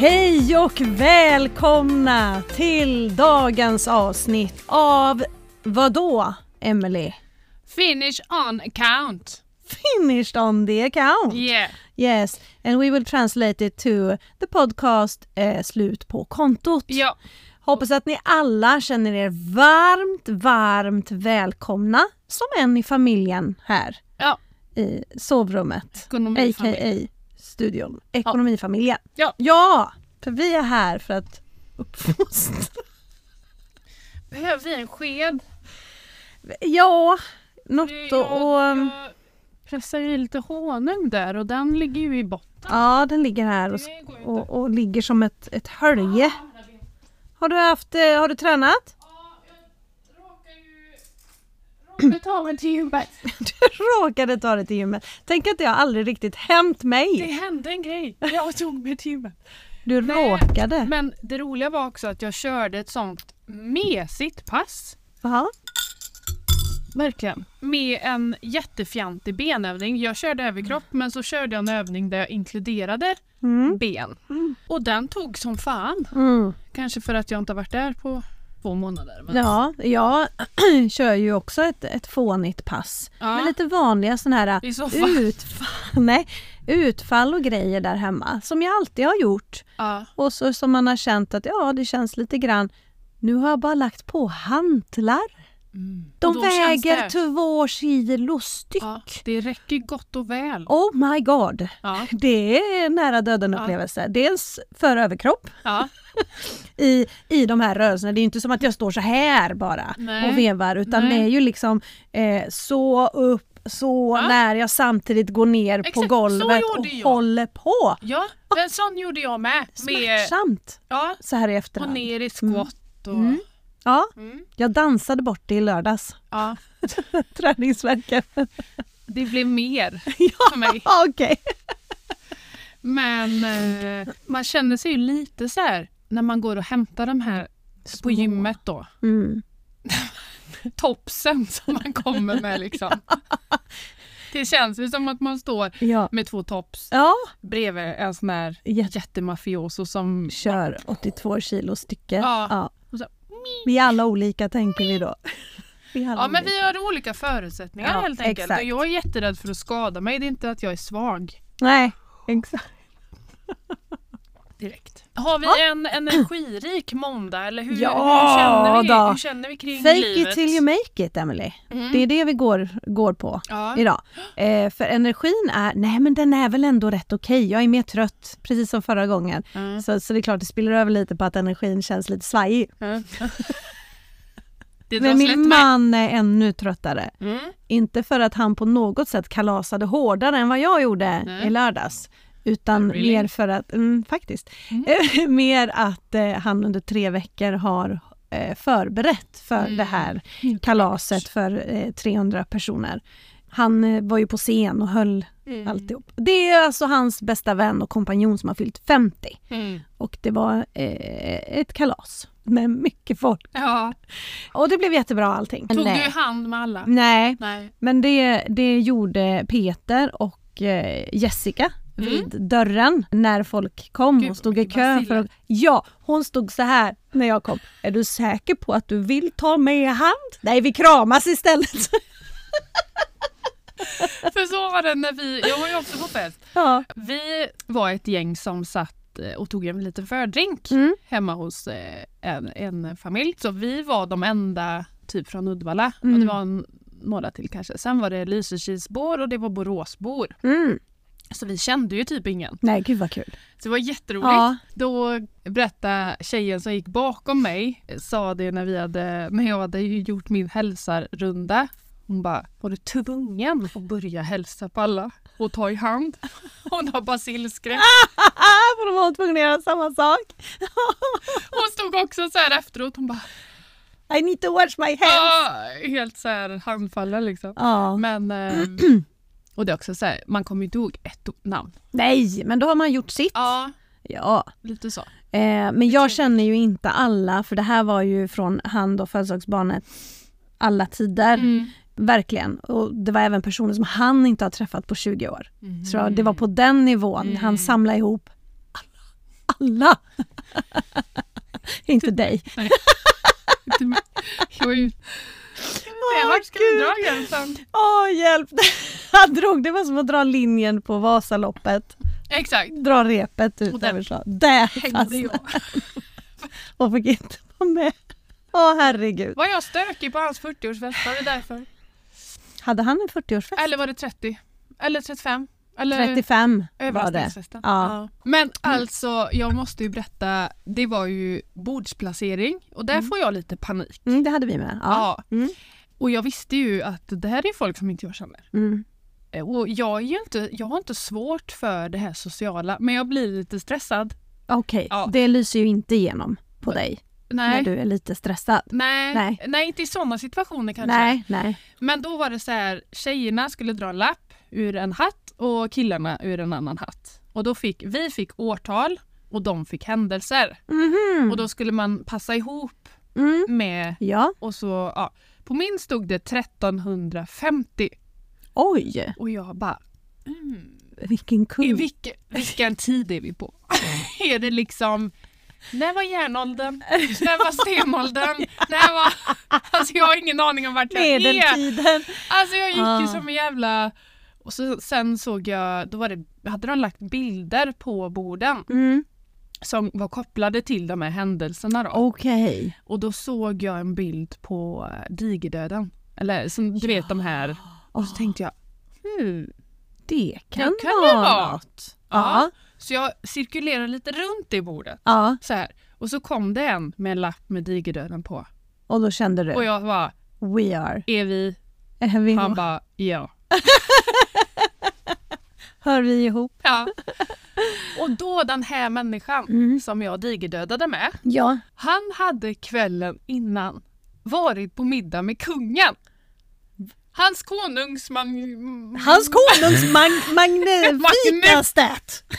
Hej och välkomna till dagens avsnitt av vadå, Emily? Finish on account. Finished on the account. Yeah. Yes, and we will translate it to the podcast slut på kontot. Ja. Hoppas att ni alla känner er varmt välkomna som en i familjen här Ja. i sovrummet. Ekonomifamilj. A.k.a. studion. Ekonomifamiljen. Ja. För vi är här för att uppfostra. Behöver vi en sked? Ja, något Jag pressar i lite honung där och den ligger ju i botten. Ja, den ligger här och ligger som ett hölje. Har du tränat? Ja, jag råkade ta mig till gymmet. Du råkade ta det till gymmet. Tänk att det har aldrig riktigt hänt mig. Det hände en grej. Jag tog mig till gymmet. Du råkade. Men det roliga var också att jag körde ett sånt mesigt pass. Jaha. Verkligen. Med en jättefjantig benövning. Jag körde överkropp men så körde jag en övning där jag inkluderade ben. Och den tog som fan. Kanske för att jag inte har varit där på 2 månader. Men... Ja, jag kör ju också ett fånigt pass. Ja. Med lite vanliga såna här utfall och grejer där hemma. Som jag alltid har gjort. Ja. Och så som man har känt att det känns lite grann. Nu har jag bara lagt på hantlar. De väger 2 kilo styck. Ja, det räcker gott och väl. Oh my god. Ja. Det är nära döden upplevelse. Dels för överkropp. Ja. I de här rörelserna. Det är inte som att jag står så här bara. Nej. Och vevar. Utan det är ju liksom så upp, så när jag samtidigt går ner på golvet och håller på. Ja, en sån gjorde jag med. Smärtsamt. Så här i efterhand. Och ner i squat och... Ja, jag dansade bort det i lördags. Ja. Träningsverken. Det blev mer för mig. Okej. Men man känner sig ju lite så här när man går och hämtar de här på gymmet då. Topsen som man kommer med liksom. Det känns ju som att man står med 2 tops bredvid en sån här jättemafioso som kör 82 kilo stycke. Ja. Och så, vi är alla olika, tänker vi då. Men vi har olika förutsättningar helt enkelt. Exakt. Och jag är jätterädd för att skada mig. Det är inte att jag är svag. Nej, exakt. Direkt. Har vi en energirik måndag? Eller hur känner vi kring Fake livet? it till you make it, Emily. Det är det vi går på idag. För energin den är väl ändå rätt okej. Jag är mer trött, precis som förra gången. Så det är klart det spiller över lite på att energin känns lite svajig. Men min man är ännu tröttare. Inte för att han på något sätt kalasade hårdare än vad jag gjorde i lördags. Utan mer för att, faktiskt, mer att han under 3 veckor har förberett för det här kalaset för 300 personer. Han var ju på scen och höll alltihop. Det är alltså hans bästa vän och kompanjon som har fyllt 50. Och det var ett kalas med mycket folk. Ja. Och det blev jättebra allting. Tog du hand med alla? Nej. Men det gjorde Peter och Jessica vid dörren när folk kom och stod i kö för att... Ja, hon stod så här när jag kom. Är du säker på att du vill ta med hand? Nej, vi kramas istället. För så var det när jag var ju också på fest. Ja. Vi var ett gäng som satt och tog en liten fördrink hemma hos en familj. Så vi var de enda typ från Uddevalla. Och det var några till kanske. Sen var det Lysekilsbor och det var Boråsbor. Så vi kände ju typ ingen. Nej, gud vad kul. Så det var jätteroligt. Ja. Då berättade tjejen som gick bakom mig, sa det när jag hade gjort min hälsarrunda. Hon bara, var du tvungen att börja hälsa på alla och ta i hand? Hon har basilskräck. För de var tvungna att göra samma sak. Hon stod också så här efteråt. Hon bara, I need to wash my hands. Helt så här handfallen liksom. Ja. Men... Och det är också så här, man kommer inte ihåg ett namn. Nej, men då har man gjort sitt. Ja. Lite så. Men jag känner ju inte alla, för det här var ju från hand- och födelsedagsbarnet alla tider. Verkligen. Och det var även personer som han inte har träffat på 20 år. Så det var på den nivån han samlade ihop alla. Inte dig. Nej. Vart ska vi dra gränsen? Hjälp. Han drog, det var som att dra linjen på Vasaloppet. Exakt. Dra repet ut över så. Där hängde jag. Och fick inte vara med. Herregud. Var jag stökig på hans 40-årsfest? Var det därför? Hade han en 40-årsfest? Eller var det 30? Eller 35? Eller 35 var det. Ja. Men alltså, jag måste ju berätta, det var ju bordsplacering och där får jag lite panik. Det hade vi med. Ja. Och jag visste ju att det här är folk som inte jag känner. Och jag har inte svårt för det här sociala, men jag blir lite stressad. Okej, det lyser ju inte igenom på dig. Nej. När du är lite stressad. Nej, inte i sådana situationer kanske. Nej. Men då var det så här, tjejerna skulle dra en lapp ur en hatt och killarna ur en annan hatt. Och då fick årtal och de fick händelser. Och då skulle man passa ihop med och så på min stod det 1350. Oj. Och jag bara vilken kung. Vilken tid är vi på? Är det liksom när var järnåldern? När var stenåldern? Alltså jag har ingen aning om vart jag är. Medeltiden. Alltså jag gick ju som en jävla. Och sen såg jag, hade de lagt bilder på borden som var kopplade till de här händelserna då. Okej. Och då såg jag en bild på digerdöden. Eller som du vet de här. Och så tänkte jag, det kan vara något. Ja. Så jag cirkulerade lite runt i bordet. Så här. Och så kom det en med en lapp med digerdöden på. Och då kände du? Och jag bara, we are. Är vi? Han bara, ja. Hör vi ihop? Ja. Och då den här människan som jag digerdödade med. Ja. Han hade kvällen innan varit på middag med kungen. Hans konungs magnifikaste.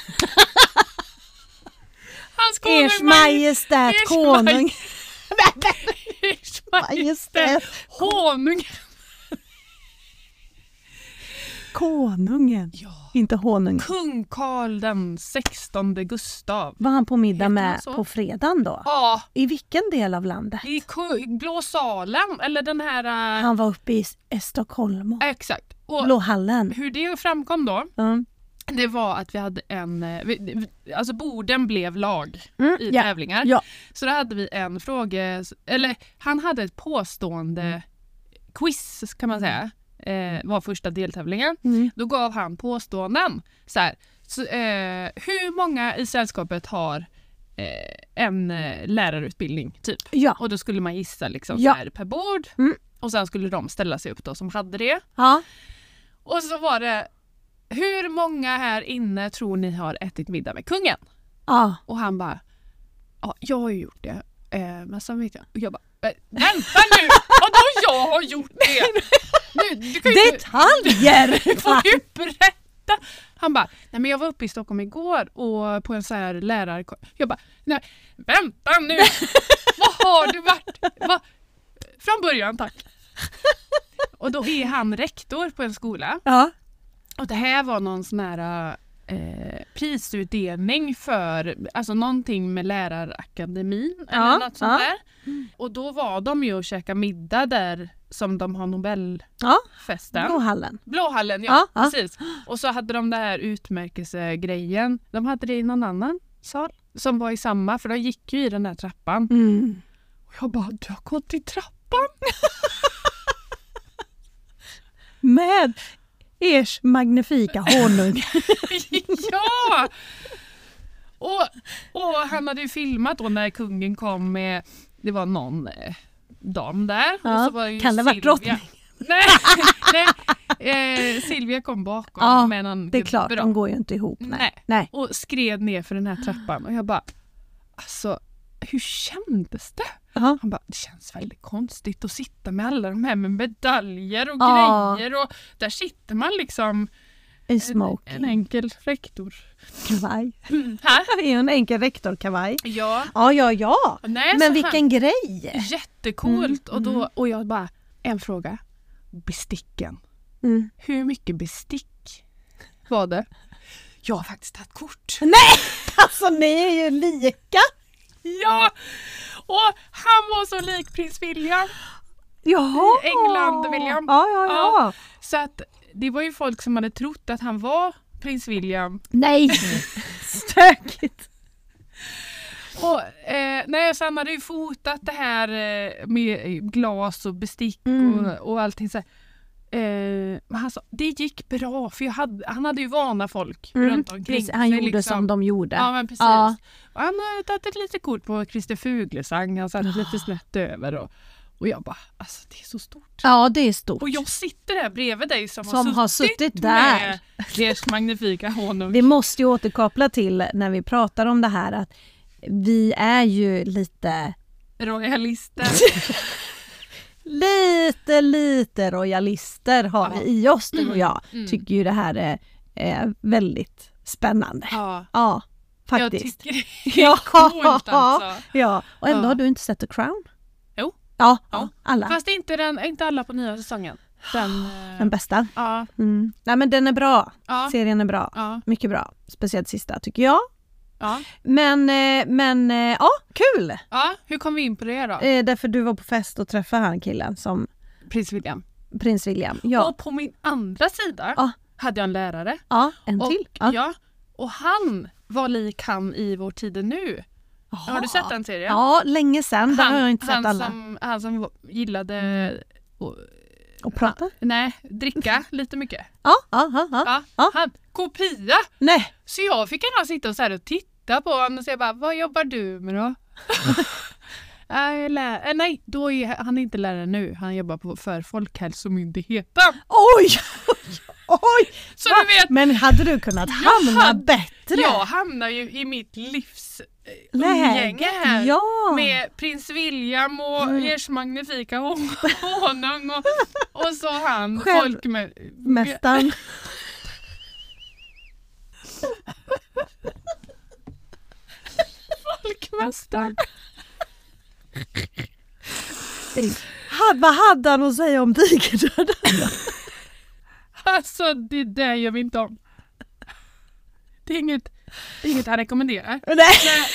Hans Ers majestät konung. Ers majestät honung. Konungen. Ja. Inte honung. Kung Karl den 16 Gustav. Var han på middag med på fredagen då? Ja. I vilken del av landet? I Blå salen eller den här. Han var uppe i Stockholm. Exakt. Och Blå hallen. Hur det framkom då? Det var att vi hade alltså borden blev lag i tävlingar. Ja. Så då hade vi en fråga, eller han hade ett påstående quiz kan man säga. Var första deltävlingen. Då gav han påståenden. Så här, hur många i sällskapet har en lärarutbildning typ? Ja. Och då skulle man gissa liksom så här per bord. Och sen skulle de ställa sig upp då som hade det. Ja. Och så var det, hur många här inne tror ni har ätit middag med kungen? Ja. Och han bara, jag har ju gjort det. Men sen vet jag. Och jag bara, vänta nu! Vadå jag har gjort det? Detaljer! Du får ju berätta. Han bara, nej men jag var uppe i Stockholm igår och på en så här jag bara, nej, vänta nu. Vad har du varit? Från början, tack. Och då är han rektor på en skola. Ja. Och det här var någon sån här prisutdelning för alltså någonting med lärarakademin eller något sånt där. Och då var de ju och käka middag där som de har Nobelfesten. Blåhallen, precis. Och så hade de där utmärkelsegrejen. De hade det i någon annan sal som var i samma, för de gick ju i den där trappan. Och jag bara, du har gått i trappan? Med ers magnifika honung. Ja! Och han hade ju filmat då när kungen kom med, det var någon dam där. Ja, och så var ju kan det vara drottning? Nej, Silvia kom bakom med någon. Det är klart, de går ju inte ihop. Nej. Och skred ner för den här trappan. Och jag bara, alltså, hur kändes det? Han bara, det känns väldigt konstigt att sitta med alla de här med medaljer och grejer. Och där sitter man liksom i smoking. En enkel rektor. Kavaj. Det är en enkel rektorkavaj. Ja. Ja. Nej, men vilken grej. Jättecoolt. Och jag bara, en fråga. Besticken. Hur mycket bestick var det? jag har faktiskt tagit kort. Nej, alltså ni är ju lika. Ja, och han var så lik prins William. Jaha. I England, William. Ja. Så att det var ju folk som hade trott att han var prins William. Nej, stökigt. Och så han hade ju fotat det här med glas och bestick och allting så här. Han sa, det gick bra för han hade ju vana folk runt omkring. Precis, han gjorde liksom, som de gjorde. Ja, men precis. Ja. Och han hade tagit ett litet kort på Christer Fuglesang. Han satt lite snett över och jag bara, alltså det är så stort. Ja, det är stort. Och jag sitter där bredvid dig som har suttit där. Med Lers magnifika honung. Vi måste ju återkoppla till när vi pratar om det här att vi är ju lite royalister. lite royalister har vi i oss, du och jag. Tycker ju det här är väldigt spännande. Ja, faktiskt. Jag tycker det är coolt alltså. Ja, och ändå har du inte sett The Crown? Jo. Ja, alla. Fast inte alla på nya säsongen. Den bästa? Ja. Nej, men den är bra. Ja. Serien är bra. Ja. Mycket bra. Speciellt sista, tycker jag. Ja. Men ja, kul! Ja, hur kom vi in på det då? Därför du var på fest och träffade han killen som Prins William. Ja. Och på min andra sida hade jag en lärare. Ja, en till. Ja, och han var lik han i Vår tid nu. Aha. Har du sett den serien? Ja, länge sedan. Där har jag inte sett alla. Han som gillade och prata? Nej, dricka lite mycket. Ja. Han, kopia! Nej. Så jag fick gärna sitta och, så här och titta på honom och säga bara, vad jobbar du med då? Nej, då är han inte lärare nu. Han jobbar för Folkhälsomyndigheten. Oj! Så du vet, men hade du kunnat hamna bättre? Jag hamnar ju i mitt livs umgänge här med prins William och Ers magnifika honung och så han folkmästaren. Folkmästaren. Vad hade han att säga om digerdöden? Alltså det där gör vi inte om. Det är inget han rekommenderar. Nej.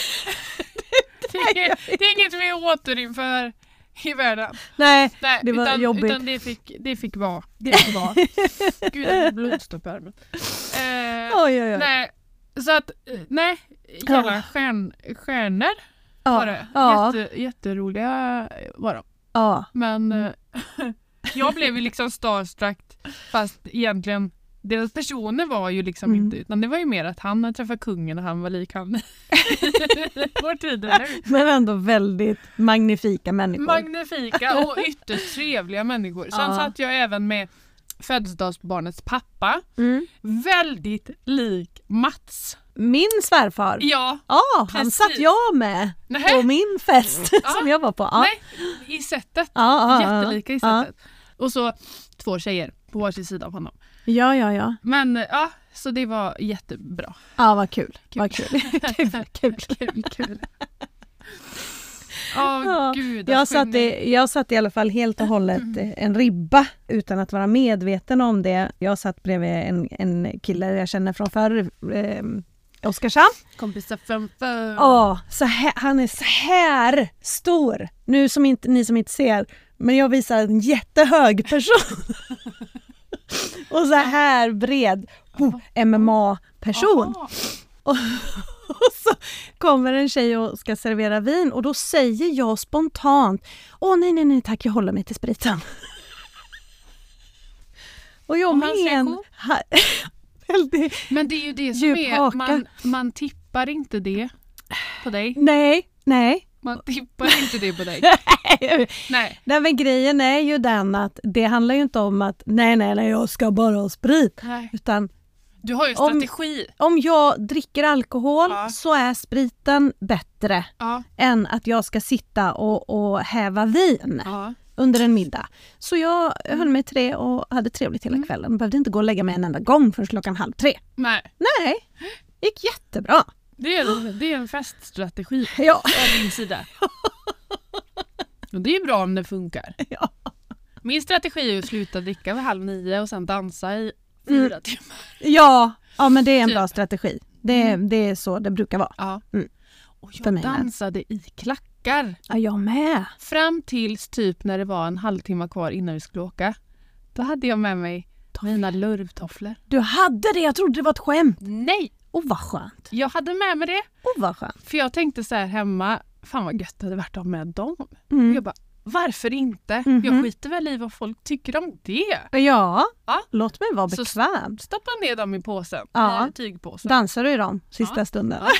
Det är inget vi återinför i världen. Nej, det var jobbigt. Utan det fick vara. Gud, det är blodstopp här. Oj. Nej, så att, jävla stjärnor var det. Jätteroliga var de. Ja. Men jag blev ju liksom starstruck, fast egentligen deras personer var ju liksom inte, utan det var ju mer att han hade träffat kungen och han var lik han. Vår tid, men ändå väldigt magnifika människor. Magnifika och ytterst trevliga människor. Sen satt jag även med födelsedagsbarnets pappa. Väldigt lik Mats. Min svärfar? Ja. Han satt jag med på min fest som jag var på. Nej, i sättet. Jättelika i sättet. Och så 2 tjejer på varsin sida av honom. Ja. Men så det var jättebra. Ja, vad kul. Kul. Gud. Jag satt i alla fall helt och hållet en ribba utan att vara medveten om det. Jag satt bredvid en kille jag känner från förr, Oskarshamn. Kompisar från förr. Ja, han är så här stor. Nu ni som inte ser, men jag visar en jättehög person. Och så här bred MMA-person. Och så kommer en tjej och ska servera vin och då säger jag spontant: nej tack, jag håller mig till spriten. Och jag men det är ju det som är, man tippar inte det på dig. Nej. Man tippar inte det på dig. Nej. Men grejen är ju den att det handlar ju inte om att nej, jag ska bara ha sprit. Nej. Utan du har ju strategi. Om jag dricker alkohol så är spriten bättre än att jag ska sitta och häva vin under en middag. Så jag höll mig till det och hade trevligt hela kvällen. Behövde inte gå och lägga mig en enda gång förrän 2:30. Nej. Gick jättebra. Det är en feststrategi av din sida. Och det är ju bra om det funkar. Ja. Min strategi är att sluta dricka vid 8:30 och sen dansa i 4 timmar. Ja, Ja, men det är en bra strategi. Det är så det brukar vara. Ja. Och jag dansade i klackar. Ja, jag med. Fram tills typ när det var en halvtimme kvar innan vi skulle åka. Då hade jag med mig mina lurvtofflor. Du hade det? Jag trodde det var ett skämt. Nej. Vad skönt. Jag hade med mig det. Vad skönt. För jag tänkte så här hemma, fan vad gött det hade varit att ha med dem. Jag bara, varför inte? Jag skiter väl i vad folk tycker om det. Ja, låt mig vara bekväm. Så stoppa ner dem i påsen, i tygpåsen. Dansar du i dem sista stunden? Ja.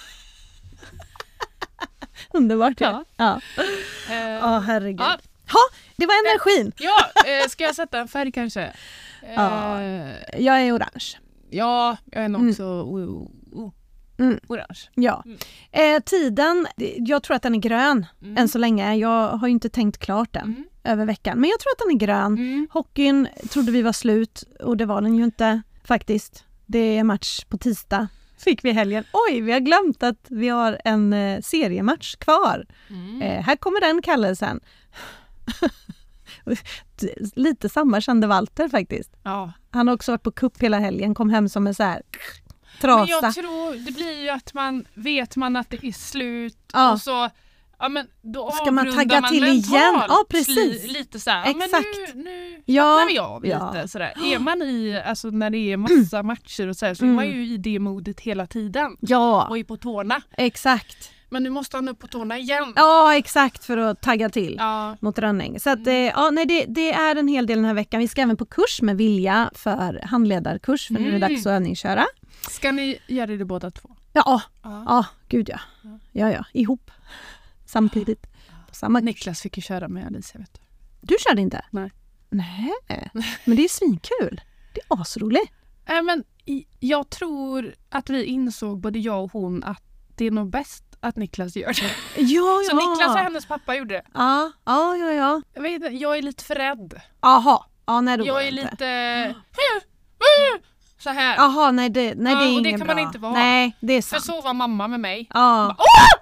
Underbart. Ja, herregud. Det var energin. Ska jag sätta en färg kanske? Jag är orange. Ja, jag är nog också orange. Ja. Tiden, jag tror att den är grön än så länge. Jag har ju inte tänkt klart den över veckan. Men jag tror att den är grön. Hockeyn trodde vi var slut och det var den ju inte faktiskt. Det är match på tisdag. Fick vi helgen. Oj, vi har glömt att vi har en seriematch kvar. Här kommer den kallelsen. Lite samma kände Walter faktiskt. Ja. Han har också varit på cup hela helgen. Kom hem som en så här trasa. Men jag tror det blir ju att man vet att det är slut. Och så men då ska man tagga till igen. Ja, precis. Lite så här. Exakt. Men nu slappnar vi av lite sådär. Är man i, alltså när det är massa matcher och så är man ju i det modet hela tiden. Ja. Och är på tårna. Exakt. Men nu måste han upp på tårna igen. Ja, exakt, för att tagga till mot rönning. Så att, det är en hel del den här veckan. Vi ska även på kurs med Vilja för handledarkurs. För nu är det dags att övningsköra. Ska ni göra det båda två? Ja, gud ja. Ja, ihop. Samtidigt. På samma kurs. Niklas fick ju köra med Alicia, vet du. Du körde inte? Nej. Men det är svinkul. Det är asroligt. Men jag tror att vi insåg, både jag och hon, att det är nog bäst att Niklas gör det. Ja. Så Niklas och hennes pappa gjorde det. Ja. Jag vet inte, jag är lite för rädd. Jaha. Ja, nej, då jag är lite så här. Jaha, nej det är inget och det kan bra. man inte vara. Nej, det är sant. För så var mamma med mig. Ja.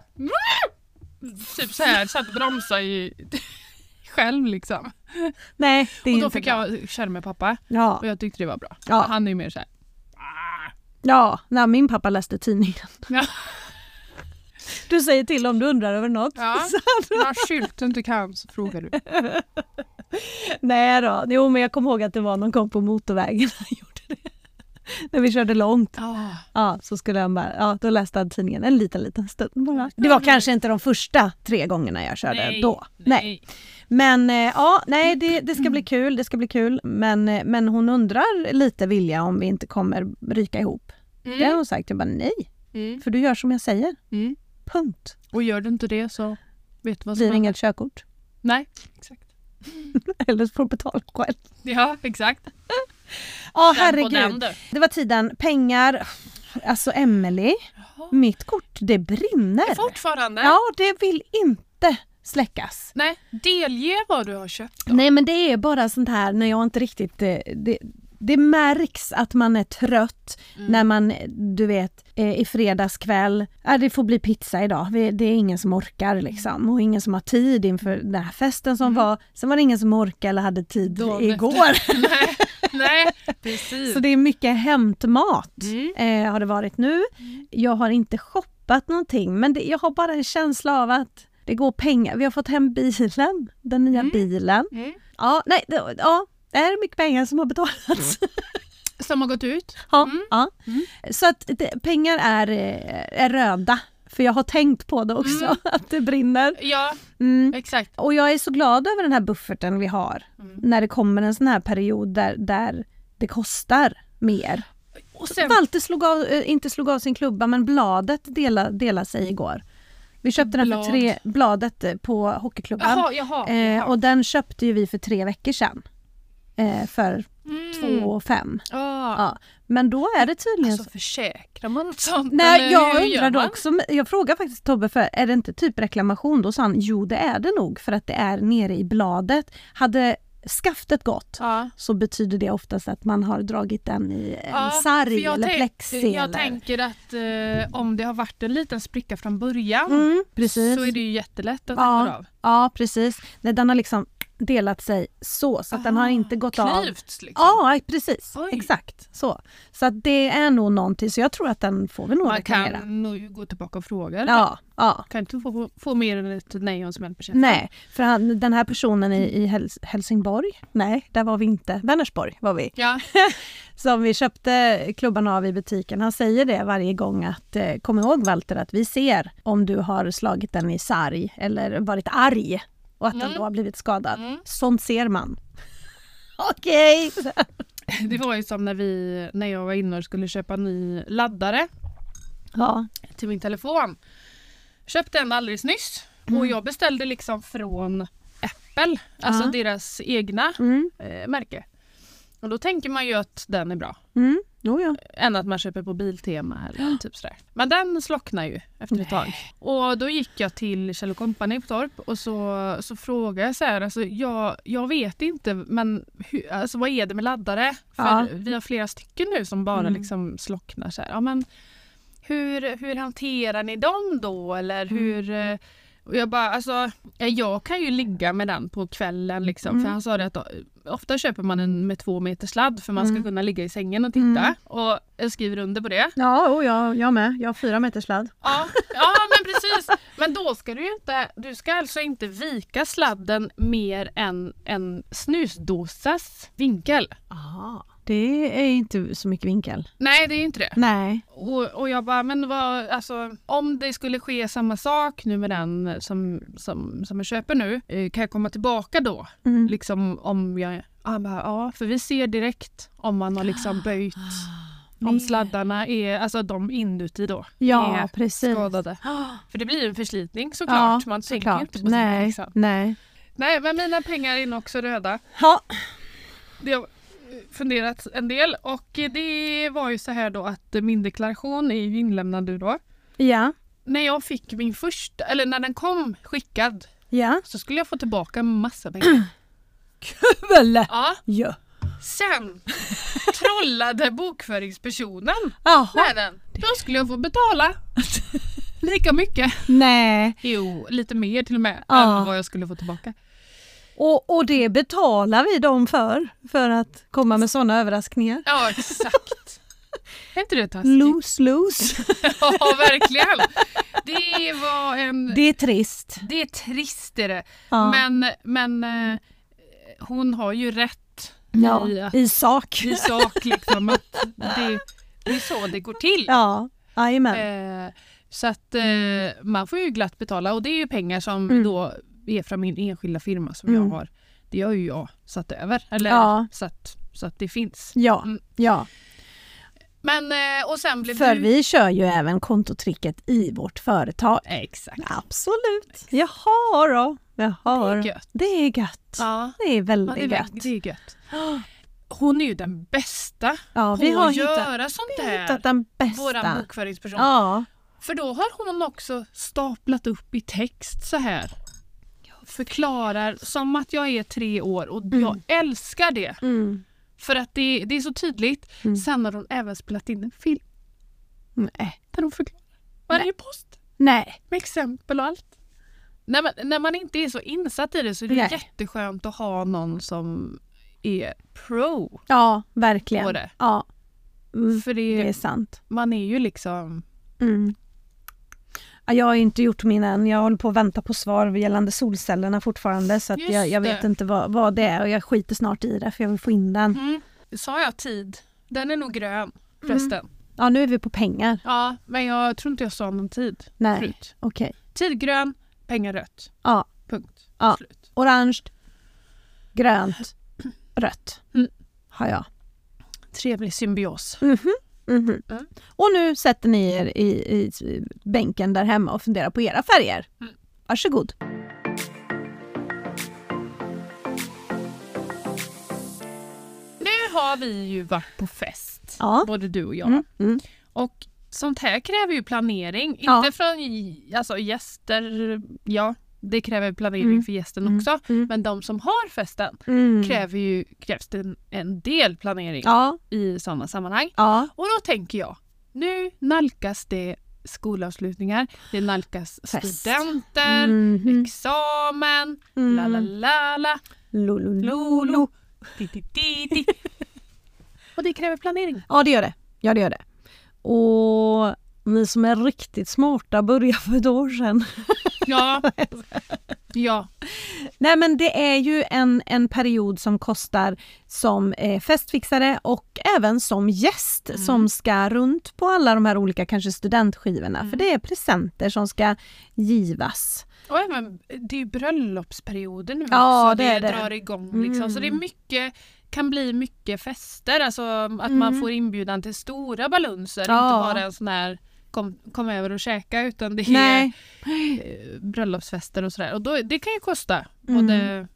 Typ så här, så att bromsa i själv liksom. Nej, det är och då inte fick bra. jag köra med pappa. Ja. Och jag tyckte det var bra. Ja. Han är ju mer så här. Ja, när min pappa läste tidningen. Ja. Du säger till om du undrar över något. Ja, när skylten inte kan så frågar du. Nej då, jo, men jag kommer ihåg att det var någon gång på motorvägen han gjorde det. När vi körde långt. Ja, så skulle han bara, då läste han tidningen en liten stund bara. Det var kanske inte de första 3 gångerna jag körde då. Nej. Men det ska bli kul, men hon undrar lite Vilja om vi inte kommer ryka ihop. Det har hon sagt, jag bara nej. För du gör som jag säger. Punkt. Och gör du inte det så vet du vad som blir inget körkort. Nej, exakt. Eller så får du betala själv. Ja, exakt. Herregud. Det var tiden. Pengar. Alltså Emily. Mitt kort, det brinner. Fortfarande? Ja, det vill inte släckas. Nej, delge vad du har köpt då. Nej, men det är bara sånt här när jag inte riktigt... Det märks att man är trött när man, du vet, i fredagskväll, det får bli pizza idag. Det är ingen som orkar liksom. Och ingen som har tid inför den här festen som var. Sen var det ingen som orkade eller hade tid igår. Nej, precis. Så det är mycket hämtmat har det varit nu. Jag har inte shoppat någonting, men jag har bara en känsla av att det går pengar. Vi har fått hem bilen, den nya bilen. Det är mycket pengar som har betalats. Som har gått ut? Ja. Så att pengar är röda. För jag har tänkt på det också, att det brinner. Ja, exakt. Och jag är så glad över den här bufferten vi har. När det kommer en sån här period där det kostar mer. Och sen... Walter inte slog av sin klubba, men bladet delade sig igår. Vi köpte den för bladet på hockeyklubban. Jaha. Och den köpte ju vi för 3 veckor sedan. För 2 5. Ja. Men då är det tydligen... Alltså försäkrar man sånt? Nej, jag undrar då också. Jag frågar faktiskt Tobbe, för är det inte typ reklamation? Då sa han, jo det är det nog, för att det är nere i bladet. Hade skaftet gått så betyder det oftast att man har dragit den i en sarg eller plexi. Jag tänker att om det har varit en liten spricka från början så är det ju jättelätt att ta av. Ja, precis. Den har liksom delat sig så att den har inte gått av. Klyvts liksom. Ja, precis. Oj. Exakt. Så att det är nog någonting, så jag tror att den får vi nog reklamera. Man kan nog gå tillbaka och fråga. Ja. Kan inte få mer än ett nej och smäll på käften. Nej, för den här personen i Helsingborg, nej, där var vi inte. Vänersborg var vi. Ja. Som vi köpte klubban av i butiken. Han säger det varje gång att kom ihåg Walter att vi ser om du har slagit den i sarg eller varit arg och att den då har blivit skadad. Sånt ser man. Okej. Det var ju som när jag var inne och skulle köpa en ny laddare till min telefon. Köpte en alldeles nyss och jag beställde liksom från Apple, alltså deras egna märke. Och då tänker man ju att den är bra. Än att man köper på Biltema eller typ sådär. Men den slocknar ju efter ett tag. Och då gick jag till Kjell & Company på Torp och så frågade jag så här, alltså jag vet inte, men alltså vad är det med laddare? För vi har flera stycken nu som bara liksom slocknar så här. Ja, men hur hanterar ni dem då? Eller hur... Och jag bara, alltså, jag kan ju ligga med den på kvällen liksom. För han sa det att ofta köper man en med 2 meter sladd för man ska kunna ligga i sängen och titta. Och jag skriver under på det. Ja, jag med. Jag har 4 meter sladd. Ja, men precis. Men då ska du ska alltså inte vika sladden mer än en snusdosas vinkel. Aha. Det är inte så mycket vinkel. Nej, det är inte det. Nej. Och jag bara, men alltså, om det skulle ske samma sak nu med den som jag köper nu, kan jag komma tillbaka då? Liksom om för vi ser direkt om man har liksom böjt, om sladdarna är, alltså de inuti då, är precis skadade. För det blir en förslitning såklart. Man tänker inte på det. Liksom. Nej, men mina pengar är också röda. Ja. Det har funderat en del och det var ju så här då att min deklaration är ju inlämnad nu då. Ja. När jag fick min första, eller när den kom skickad, så skulle jag få tillbaka en massa pengar. Kul! Ja. Sen trollade bokföringspersonen med den. Då skulle jag få betala lika mycket. Nej. Jo, lite mer till och med än vad jag skulle få tillbaka. Och det betalar vi dem för att komma med sådana överraskningar. Ja, exakt. Är inte det taskigt? Lose. Ja, verkligen. Det är trist. Det är trist är det. Ja. Men hon har ju rätt i sak. I sak liksom. Att det är så det går till. Ja, amen. Så att man får ju glatt betala. Och det är ju pengar som då är från min enskilda firma som jag har. Det har ju jag satt över. Eller så att det finns. Ja. Men, och sen blev för vi kör ju även kontotricket i vårt företag. Exakt. Absolut. Exakt. Jaha då. Det är gött. Ja. Det är väldigt gött. Det är gött. Hon är ju den bästa på att göra sånt där. Vi har hittat den bästa. Våran bokföringsperson. Ja. För då har hon också staplat upp i text så här. Förklarar som att jag är 3 år och jag älskar det. För att det är så tydligt. Sen har hon även spelat in en film. Nej. Där hon förklarar varje post. Nej. Med exempel och allt. När man inte är så insatt i det så är det jätteskönt att ha någon som är pro. Ja, verkligen. På det. Ja. För det är sant. Man är ju liksom... Jag har inte gjort min än. Jag håller på att vänta på svar gällande solcellerna fortfarande. Så att jag vet inte vad det är. Och jag skiter snart i det för jag vill få in den. Sa jag tid? Den är nog grön förresten. Ja, nu är vi på pengar. Ja, men jag tror inte jag sa någon tid. Nej, okej. Tid grön, pengar rött. Ja. Punkt. Ja. Slut. Orange, grönt, rött har jag. Trevlig symbios. Och nu sätter ni er i bänken där hemma och funderar på era färger. Varsågod. Nu har vi ju varit på fest, både du och jag. Och sånt här kräver ju planering. Inte från gäster, det kräver planering för gästen också. Men de som har festen krävs det en del planering i sådana sammanhang. Och då tänker jag, nu nalkas det skolavslutningar, det nalkas studenter, examen, Lolololo. Och det kräver planering. Ja, det gör det. Och ni som är riktigt smarta börjar för ett år sedan. Ja. Nej, men det är ju en period som kostar som festfixare och även som gäst som ska runt på alla de här olika kanske studentskivorna. För det är presenter som ska givas. Och även, det är ju bröllopsperioden nu ja, också. Det drar igång liksom. Så det är mycket, kan bli mycket fester. Alltså att man får inbjudan till stora balunser. Inte bara en sån här kom över och käka, utan det är bröllopsfester och sådär. Och då, det kan ju kosta. Och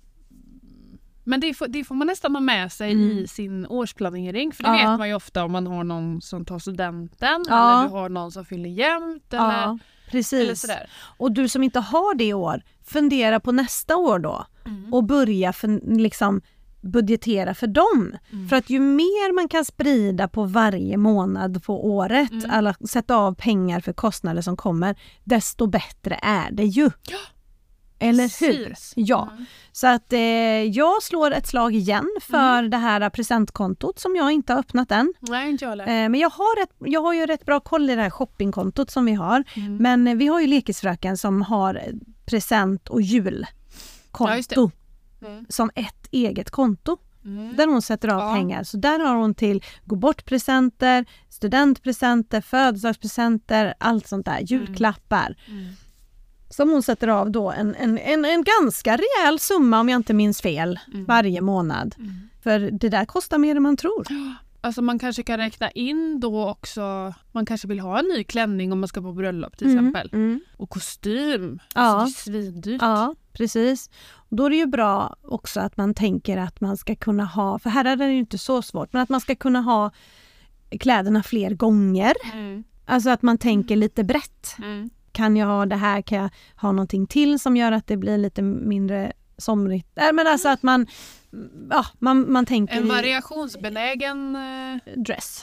men det får man nästan ha med sig i sin årsplanering. För det vet man ju ofta om man har någon som tar studenten. Eller du har någon som fyller jämnt. Eller, precis. Eller sådär. Och du som inte har det i år, fundera på nästa år då. Och börja liksom budgetera för dem. För att ju mer man kan sprida på varje månad på året, alla sätta av pengar för kostnader som kommer, desto bättre är det ju. Ja. Eller hur? Ja. Så att jag slår ett slag igen för det här presentkontot som jag inte har öppnat än. Nej, inte jag men jag har ju rätt bra koll i det här shoppingkontot som vi har. Men vi har ju Lekisfröken som har present- och julkonto som ett eget konto. Där hon sätter av pengar. Så där har hon till gå bort-presenter, studentpresenter, födelsedagspresenter, allt sånt där, julklappar. Som hon sätter av då en ganska rejäl summa, om jag inte minns fel, varje månad. För det där kostar mer än man tror. Alltså man kanske kan räkna in då också, man kanske vill ha en ny klänning om man ska på bröllop till exempel. Och kostym, alltså det är svindyrt. Ja, precis. Och då är det ju bra också att man tänker att man ska kunna ha, för här är det ju inte så svårt, men att man ska kunna ha kläderna fler gånger. Alltså att man tänker lite brett. Kan jag ha det här? Kan jag ha någonting till som gör att det blir lite mindre somrigt? Men alltså att man tänker... En variationsbenägen dress.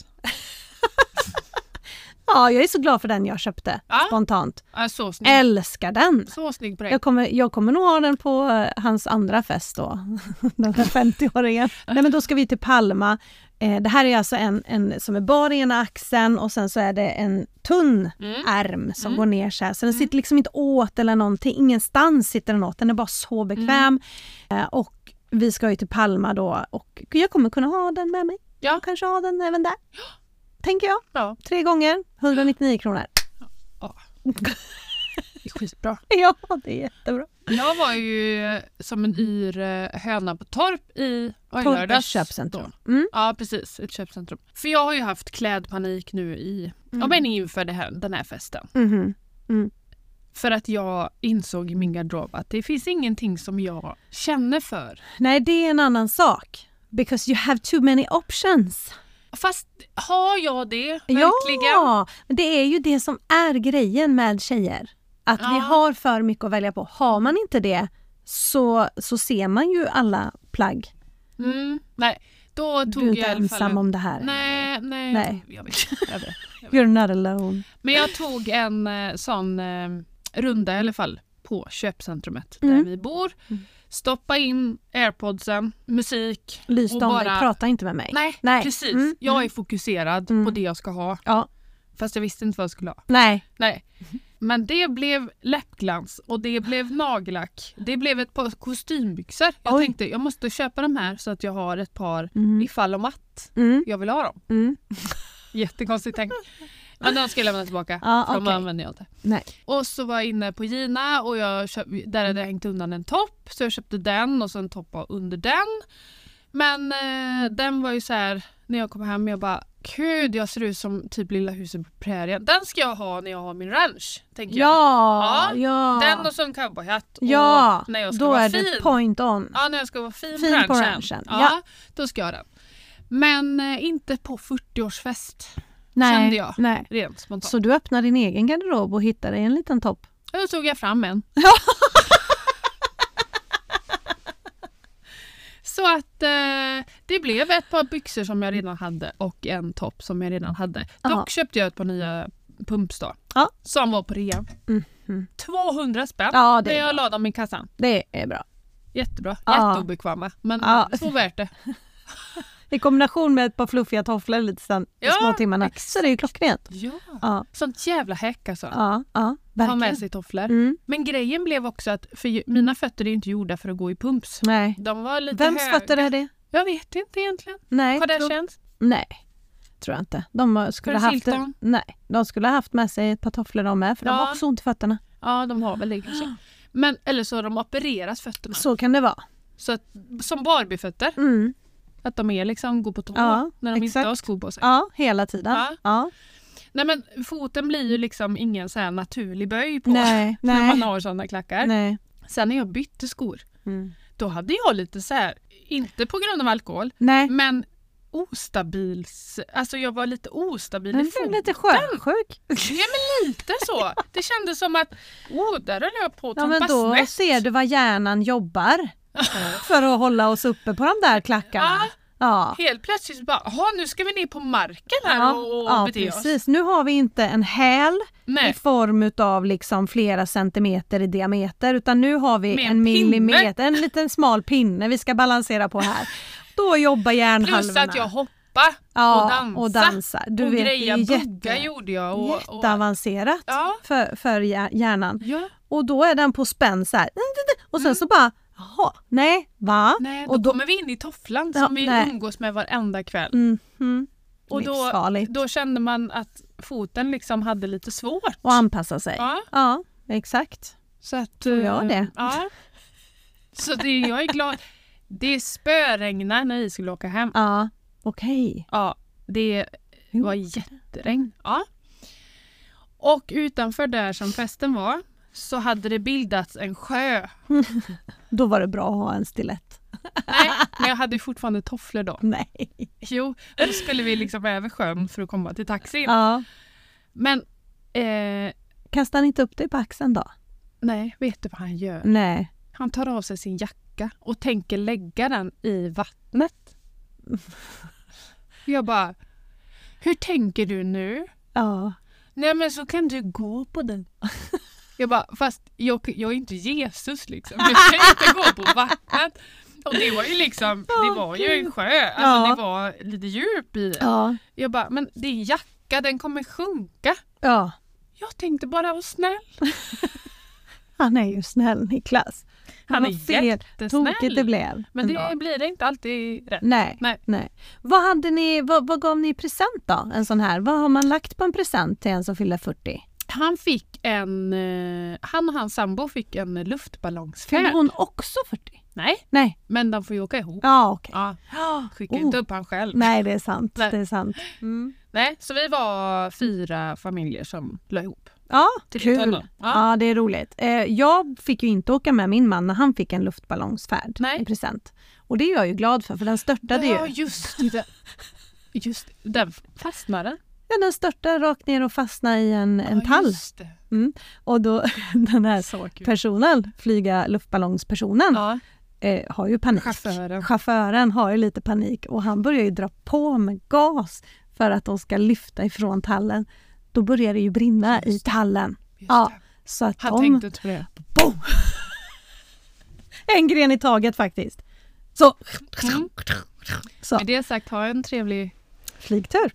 Ja, jag är så glad för den jag köpte spontant. Så snygg. Älskar den. Så snygg på dig. Jag kommer nog ha den på hans andra fest då. Den här 50-åringen. Nej, men då ska vi till Palma. Det här är alltså en som är bara i ena axeln och sen så är det en tunn ärm som går ner så här. Så den sitter liksom inte åt eller någonting. Ingenstans sitter den åt. Den är bara så bekväm. Och vi ska ju till Palma då och jag kommer kunna ha den med mig. Ja. Jag kanske ha den även där. Tänker jag. Ja. 3 gånger, 199 kronor. Ja. Det är skitbra. Ja, det är jättebra. Jag var ju som en höna på Torp i lördags. Köpcentrum. Ja, precis. Ett köpcentrum. För jag har ju haft klädpanik nu inför den här festen. För att jag insåg i min garderob att det finns ingenting som jag känner för. Nej, det är en annan sak. Because you have too many options. Fast har jag det verkligen? Ja, men det är ju det som är grejen med tjejer. Att vi har för mycket att välja på. Har man inte det så ser man ju alla plagg. Nej, då tog du är inte jag ensam om det här. Nej. Jag vet. You're not alone. Men jag tog en sån runda i alla fall på köpcentrumet där vi bor. Stoppa in AirPodsen, musik. Lyst om dig, prata inte med mig. Nej. Precis. Jag är fokuserad på det jag ska ha. Ja. Fast jag visste inte vad jag skulle ha. Nej. Men det blev läppglans och det blev nagellack. Det blev ett par kostymbyxor. Jag tänkte jag måste köpa de här så att jag har ett par ifall om att jag vill ha dem. Jättekonstigt tänkt. Men de ska jag lämna tillbaka. För de använder jag inte. Nej. Och så var jag inne på Gina och där hade jag hängt undan en topp. Så jag köpte den och så en topp under den. Men den var ju så här, när jag kom hem jag bara, gud jag ser ut som typ Lilla huset på prärien. Den ska jag ha när jag har min ranch, tänker jag. Ja. Den och så en cowboyhatt. Ja, när jag ska då vara är fin. det point on. Ja, när jag ska vara fin på ranchen. Ja, då ska jag ha den. Men inte på 40-årsfest. Nej, kände jag. Nej. Rent spontant. Så du öppnar din egen garderob och hittar dig en liten topp? Då tog jag fram en. Så att det blev ett par byxor som jag redan hade och en topp som jag redan hade. Dock köpte jag ett par nya pumps då. Ja. Som var på rea. 200 spänn när jag la dem i kassan. Det är bra. jättebra. Jätteobekväma. Men så värt det. I kombination med ett par fluffiga tofflor lite sen i små timmarna. Så det är ju klockrent. Ja. Sånt jävla häck alltså. Ja, verkligen. Ha med sig tofflor. Men grejen blev också att för mina fötter är inte gjorda för att gå i pumps. Nej. De var lite Vems fötter är det? Jag vet inte egentligen. Nej. Har det känts? Nej. Tror jag inte. De skulle ha haft med sig ett par tofflor de med. För de har också ont i fötterna. Ja, de har väl det kanske. Men, eller så har de opererat fötterna. Så kan det vara. Så att, som Barbie-fötter. Att de är liksom går på tå när de inte har skor på sig. Ja, hela tiden. Ja. Nej, men foten blir ju liksom ingen så här naturlig böj på när man har sådana klackar. Nej. Sen när jag bytte skor, då hade jag lite så här, inte på grund av alkohol, men alltså jag var lite ostabil i foten. Lite sjösjuk. Ja, men lite så. Det kändes som att, där höll jag på att men då snett. ser du vad hjärnan jobbar för att hålla oss uppe på de där klackarna. Ja. Helt plötsligt bara, nu ska vi ner på marken här och bete precis. oss. Nu har vi inte en häl i form av liksom flera centimeter i diameter, utan nu har vi en millimeter, en liten smal pinne vi ska balansera på här. Då jobbar hjärnhalvorna. Plus att jag hoppar och dansar. Du vet, greja bugga gjorde jag. Jätteavancerat för hjärnan. Ja. Och då är den på spänn så här. Och sen så bara, nej, va? Nej, då kommer vi in i tofflan som vi umgås med varenda kväll. Och då kände man att foten liksom hade lite svårt. Och anpassa sig. Ja, exakt. Så att, tror jag det. Ja. Så jag är glad. Det spöregnar när vi skulle åka hem. Ja, okej. Ja, det var jätteregn. Ja. Och utanför där som festen var så hade det bildats en sjö. Då var det bra att ha en stilett. Nej, men jag hade fortfarande tofflor då. Nej. Jo, då skulle vi liksom över sjön för att komma till taxin. Ja. Men kastar han inte upp dig på axeln då? Nej, vet du vad han gör? Nej. Han tar av sig sin jacka och tänker lägga den i vattnet. Jag bara, hur tänker du nu? Ja. Nej, men så kan du gå på den. Jag bara, fast jag är inte Jesus liksom. Jag kan inte gå på vattnet. Och det var ju liksom, det var ju en sjö. Alltså det var lite djup i det. Ja. Jag bara, men det är jacka, den kommer sjunka. Ja. Jag tänkte bara vara snäll. Han är ju snäll, Niklas. Han är jättesnäll. Tokigt det blev. Men det blir det inte alltid rätt. Nej. Vad gav ni i present då? En sån här. Vad har man lagt på en present till en som fyller 40? Han och hans sambo fick en luftballongsfärd. Fyller hon också 40? Nej. Men de får ju åka ihop. Ja, okej. Ja. Skicka inte upp han själv. Nej, det är sant. Nej. Det är sant. Nej, så vi var 4 familjer som la ihop. Ja, kul. Ja, det är roligt. Jag fick ju inte åka med min man när han fick en luftballongsfärd i present. Och det är jag ju glad för den störtade ju. Ja, just det. Just den fastnade. Ja, den störtade rakt ner och fastnade i en tall. Just det. Och då den här personen, flyga luftballongspersonen, har ju panik. Chauffören har ju lite panik och han börjar ju dra på med gas för att de ska lyfta ifrån tallen. Då börjar det ju brinna i tallen. Så att han tänkte inte på det. Boom! En gren i taget faktiskt. Så. Med det sagt, ha en trevlig flygtur.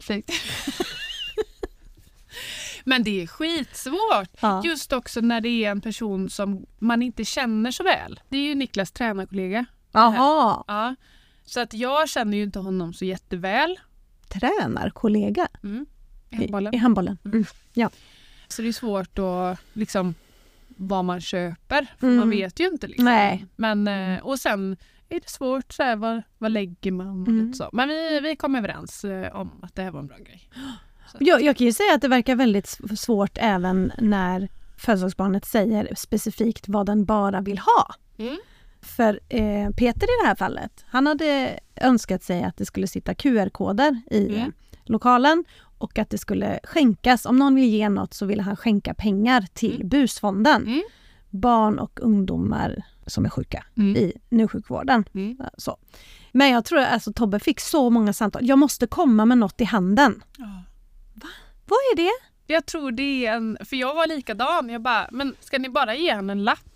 Men det är skitsvårt. Just också när det är en person som man inte känner så väl. Det är ju Niklas tränarkollega. Jaha. Ja. Så att jag känner ju inte honom så jätteväl. Tränarkollega? I handbollen. Ja. Så det är svårt att liksom vad man köper. För man vet ju inte liksom. Nej. Men, och sen är det svårt så här, vad lägger man och lite så. Men vi kom överens om att det här var en bra grej. Jag kan ju säga att det verkar väldigt svårt även när födelsedagsbarnet säger specifikt vad den bara vill ha. För Peter i det här fallet, han hade önskat sig att det skulle sitta QR-koder i lokalen och att det skulle skänkas. Om någon vill ge något så ville han skänka pengar till busfonden. Barn och ungdomar som är sjuka i njursjukvården. Så. Men jag tror att Tobbe fick så många samtal. Jag måste komma med något i handen. Va? Vad är det? Jag tror det är för jag var likadan. Jag bara, men ska ni bara ge han en lapp?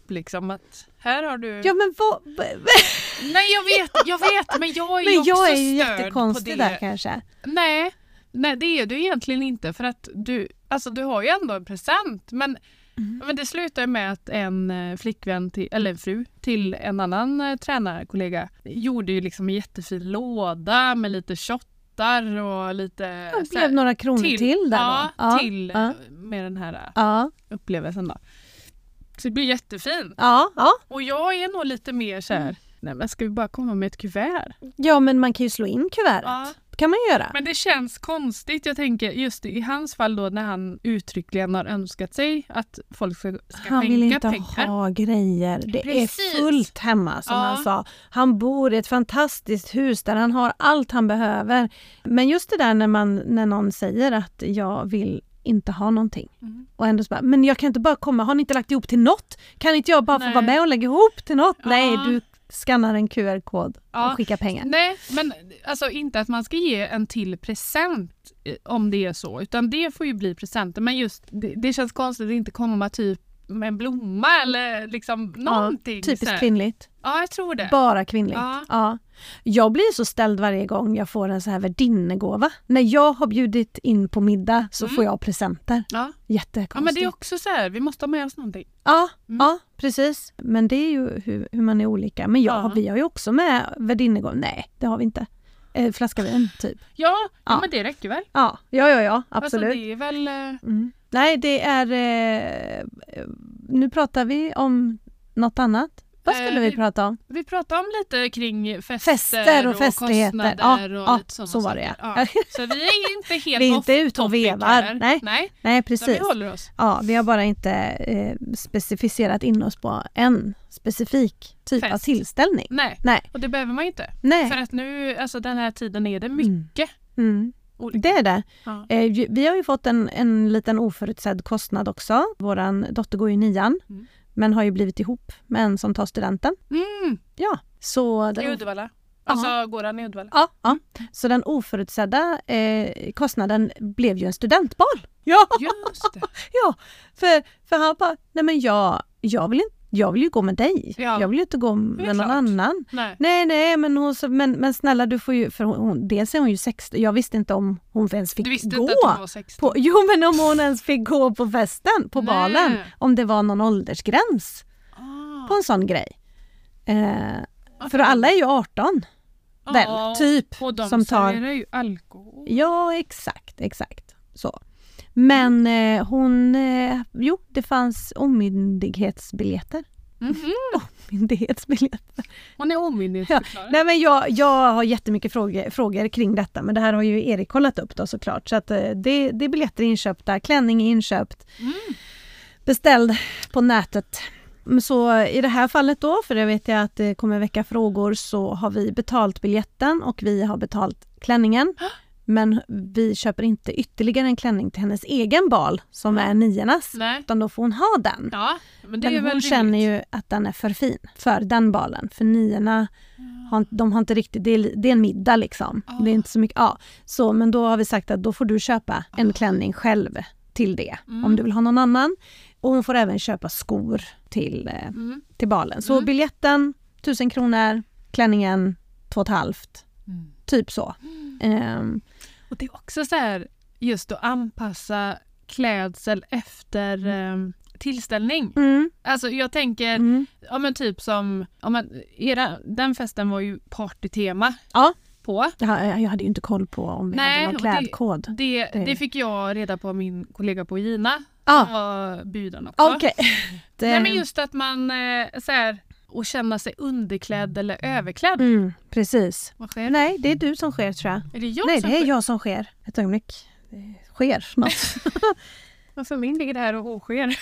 upp liksom att här har du... Ja men Nej jag vet men jag är ju också jag är ju störd jättekonstig på det. där kanske. Nej det är du egentligen inte för att du har ju ändå en present men det slutar med att en flickvän eller en fru till en annan tränarkollega gjorde ju liksom en jättefin låda med lite shottar och lite... Det blev några kronor till där då. Ja, till med den här upplevelsen då. Så det blir jättefint. Ja. Och jag är nog lite mer så här, nej men ska vi bara komma med ett kuvert? Ja men man kan ju slå in kuvertet. Ja. Kan man göra. Men det känns konstigt. Jag tänker just i hans fall då när han uttryckligen har önskat sig att folk ska skänka pengar. Han vill inte ha grejer. Det är fullt hemma som han sa. Han bor i ett fantastiskt hus där han har allt han behöver. Men just det där när någon säger att jag vill inte ha någonting. Och ändå så bara, men jag kan inte bara komma. Har ni inte lagt ihop till något? Kan inte jag bara få vara med och lägga ihop till något? Nej, du skannar en QR-kod och skickar pengar. Nej, men alltså inte att man ska ge en till present om det är så. Utan det får ju bli presenter. Men just, det känns konstigt att inte komma typ med en blomma eller liksom någonting. Typiskt kvinnligt. Ja, jag tror det. Bara kvinnligt. Ja. Jag blir så ställd varje gång jag får en så här värdinnegåva. När jag har bjudit in på middag så får jag presenter. Ja. Jättekonstigt. Ja, men det är också så här, vi måste ha med oss någonting. Ja, precis. Men det är ju hur man är olika. Men vi har ju också med värdinnegåva. Nej, det har vi inte. Flaska vin, typ. Ja, men det räcker väl? Ja, absolut. Alltså, det är väl... Nej, det är... nu pratar vi om något annat. Vad skulle vi prata om? Vi pratar om lite kring fester och festligheter. Kostnader och lite sådana så var det. Ja. Så vi är inte helt vi är inte ute och vevar. Nej, precis. Vi håller oss. Ja, vi har bara inte specificerat in oss på en specifik typ av tillställning. Nej, och det behöver man ju inte. Nej. För att nu, alltså den här tiden är det mycket. Det är det. Ja. Vi har ju fått en liten oförutsedd kostnad också. Våran dotter går ju 9:an. Men har ju blivit ihop med en som tar studenten. Ja. Så i Uddevalla. Alltså går han i Uddevalla. Ja. Så den oförutsedda kostnaden blev ju en studentbal. Ja, just det. Ja, för han bara, nej men jag vill ju gå med dig. Ja. Jag vill ju inte gå med någon annan. Nej, men snälla du får ju, för dels är hon ju 16. Jag visste inte om hon ens fick gå. Du visste inte att hon var 16? Men om hon ens fick gå på festen, på balen. Om det var någon åldersgräns på en sån grej. För alla är ju 18. Väl, typ. Och de som tar ju alkohol. Ja, exakt. Så. Men det fanns omyndighetsbiljetter. Omyndighetsbiljetter. Hon är omyndighetsförklarad. Nej, men jag har jättemycket frågor kring detta. Men det här har ju Erik kollat upp då såklart. Så att det är biljetter inköpta, klänning är inköpt. Beställd på nätet. Så i det här fallet då, för det vet jag att det kommer väcka frågor, så har vi betalt biljetten och vi har betalt klänningen. Men vi köper inte ytterligare en klänning till hennes egen bal som är 9:ornas. Utan då får hon ha den. Ja, men det är hon känner ju att den är för fin för den balen. För 9:orna, de har inte riktigt, det är en middag liksom. Det är inte så mycket. Så, men då har vi sagt att då får du köpa en klänning själv till det. Om du vill ha någon annan. Och hon får även köpa skor till balen. Så biljetten 1000 kronor, klänningen 2,5. Typ så. Och det är också så här, just att anpassa klädsel efter tillställning. Alltså jag tänker, typ som, den festen var ju partytema. Ja. På. Jag hade ju inte koll på om vi hade någon klädkod. Det fick jag reda på av min kollega på Gina. Som var bjuden också. Okay. Nej, men just att man så här, och känna sig underklädd eller överklädd. Precis. Vad sker? Nej, det är du som sker tror jag. Är det jag Nej, som det är sker? jag som sker. Ett ögonblick. Det sker något. Varför min ligger det här och sker?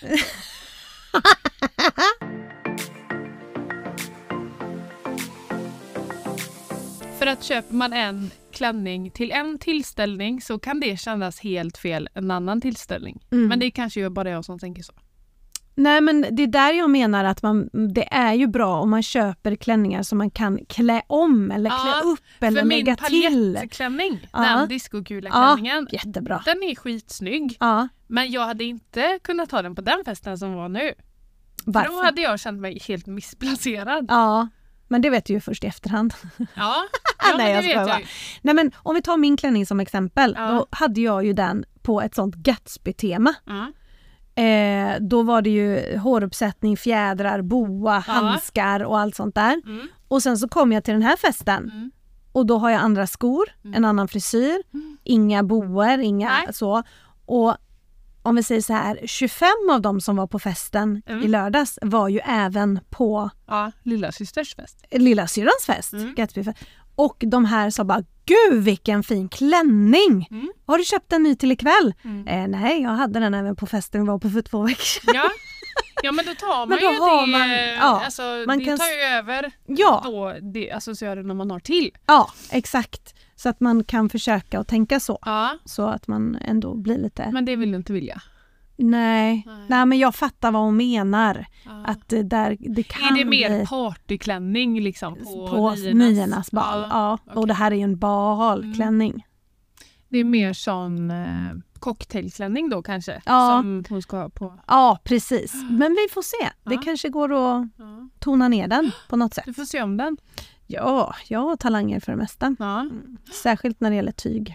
För att köper man en klänning till en tillställning så kan det kännas helt fel en annan tillställning. Men det är kanske ju bara jag som tänker så. Nej, men det är där jag menar att det är ju bra om man köper klänningar som man kan klä om eller klä upp eller lägga till. För min paljettklänning, den discokula-klänningen, jättebra. Den är skitsnygg. Men jag hade inte kunnat ha den på den festen som var nu. Varför? Då hade jag känt mig helt missplacerad. Ja, men det vet du ju först i efterhand. Ja, Nej, men det vet jag ju. Nej, men om vi tar min klänning som exempel. Då hade jag ju den på ett sånt Gatsby-tema. Då var det ju håruppsättning, fjädrar, boa, handskar och allt sånt där. Och sen så kom jag till den här festen. Och då har jag andra skor, en annan frisyr, inga boer, inga så. Och om vi säger så här, 25 av dem som var på festen i lördags var ju även på lillasysters fest. Lillasyrrans fest, Gatsby-fest. Och de här sa bara, gud vilken fin klänning! Har du köpt en ny till ikväll? Nej, jag hade den även på festen vi var på för 2 veckor sedan. Ja, men då tar man men då ju har det, man, alltså, man det kan, tar ju över då det associerade man har till. Ja, exakt. Så att man kan försöka att tänka så. Så att man ändå blir lite... Men det vill du inte vilja. Nej, men jag fattar vad hon menar. Att det kan är det mer partyklänning liksom på niernas bal? Ja, okay. Och det här är ju en balklänning. Det är mer sån cocktailklänning då kanske? Som hon ska ha på. Ja, precis. Men vi får se. Det kanske går att tona ner den på något sätt. Du får se om den. Ja, jag har talanger för det mesta. Särskilt när det gäller tyg.